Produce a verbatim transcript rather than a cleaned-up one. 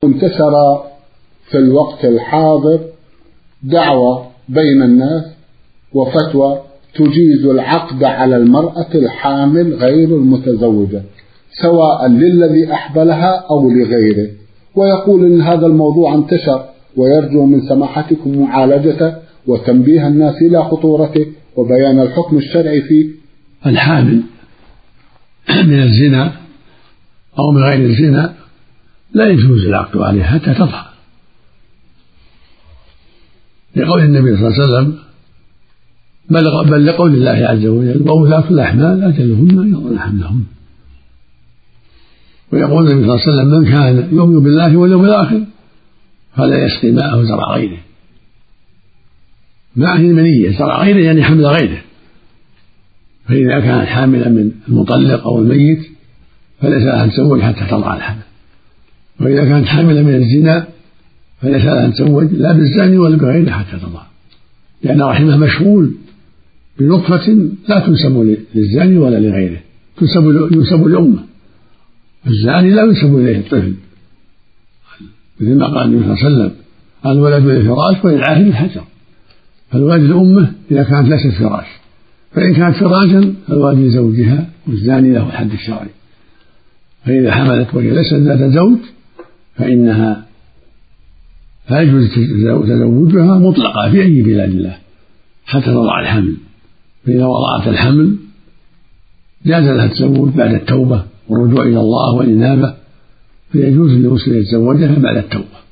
انتشر في الوقت الحاضر دعوة بين الناس وفتوى تجيز العقد على المرأة الحامل غير المتزوجة سواء للذي أحبلها أو لغيره، ويقول إن هذا الموضوع انتشر ويرجو من سماحتكم معالجته وتنبيه الناس إلى خطورته وبيان الحكم الشرعي فيه. الحامل من الزنا أو من غير الزنا لا يجوز العقد عليها حتى تطهر، لقول النبي صلى الله عليه وسلم بل لقول الله عز وجل وأولاة الأحمال أجلهن يضعن حملهن. ويقول النبي صلى الله عليه وسلم من كان يؤمن بالله واليوم الآخر فلا يسقي ماءه زرع غيره. ماء المنية زرع غيره يعني حمل غيره، فإذا كانت حاملا من المطلق أو الميت فليس لها أن تزوج حتى تضع الحمل، وإذا كانت حاملا من الزنا فليس لها أن تزوج لا بالزاني ولا بغيره حتى تضع، لأن رحمها مشغول بنطفة لا تنسب للزاني ولا لغيره، تنسب ينسب لأمه. الزاني لا ينسب إليه الطفل، مثل ما قال النبي صلى الله عليه وسلم الولد للفراش وللعاهر الحجر، فالولد لأمه إذا كانت ليست فراش، فإن كانت فراشا فالولد لزوجها والزاني له الحد الشرعي. فإذا حملت وهي ليست ذات زوج فإنها لا يجوز تزوجها مطلقة في أي بلاد الله حتى تضع الحمل، فإذا وضعت الحمل جاز لها التزوج بعد التوبة والرجوع إلى الله والإنابة، فيجوز للمسلم يتزوجها بعد التوبة.